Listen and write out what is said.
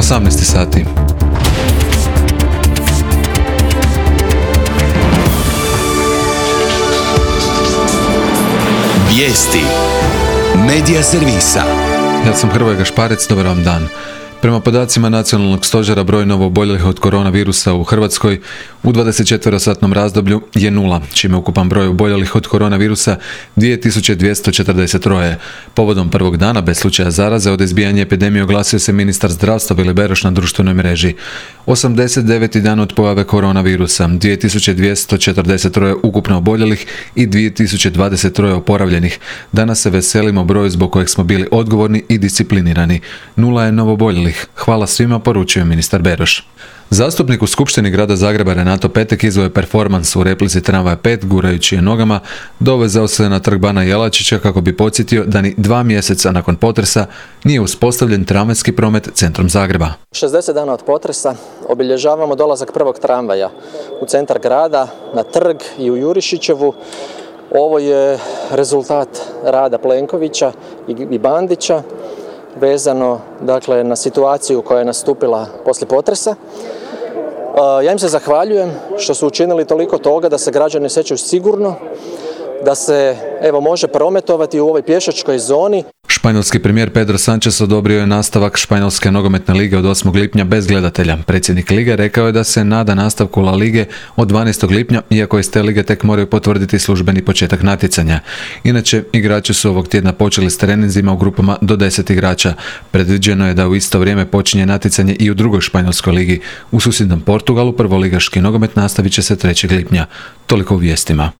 18 sati. Vijesti Medija servisa. Ja sam Hrvoje Gašparec, dobar vam dan. Prema podacima Nacionalnog stožera, broj novooboljelih od koronavirusa u Hrvatskoj u 24-satnom razdoblju je 0, čime ukupan broj oboljelih od koronavirusa 2243. Povodom prvog dana bez slučaja zaraze od izbijanja epidemije oglasio se ministar zdravstva Vili Beroš na društvenoj mreži. 89. dan od pojave koronavirusa, 2243 ukupno oboljelih i 2023 oporavljenih. Danas se veselimo broju zbog kojeg smo bili odgovorni i disciplinirani. 0 je novooboljelih. Hvala svima, poručuje ministar Beroš. Zastupnik u Skupštini grada Zagreba Renato Petek izveo je performans u replici Tramvaja 5, gurajući je nogama, dovezao se na trg Bana Jelačića kako bi podsjetio da ni 2 mjeseca nakon potresa nije uspostavljen tramvajski promet centrom Zagreba. 60 dana od potresa obilježavamo dolazak prvog tramvaja u centar grada, na trg i u Jurišićevu. Ovo je rezultat rada Plenkovića i Bandića, vezano dakle na situaciju koja je nastupila poslije potresa. Ja im se zahvaljujem što su učinili toliko toga da se građani osjećaju sigurno, da se može prometovati u ovoj pješačkoj zoni. Španjolski premijer Pedro Sánchez odobrio je nastavak Španjolske nogometne lige od 8. lipnja bez gledatelja. Predsjednik lige rekao je da se nada nastavku La Lige od 12. lipnja, iako iz te lige tek moraju potvrditi službeni početak natjecanja. Inače, igrači su ovog tjedna počeli s treninzima u grupama do 10 igrača. Predviđeno je da u isto vrijeme počinje natjecanje i u drugoj španjolskoj ligi. U susjednom Portugalu prvoligaški nogomet nastavit će se 3. lipnja. Toliko u vijestima.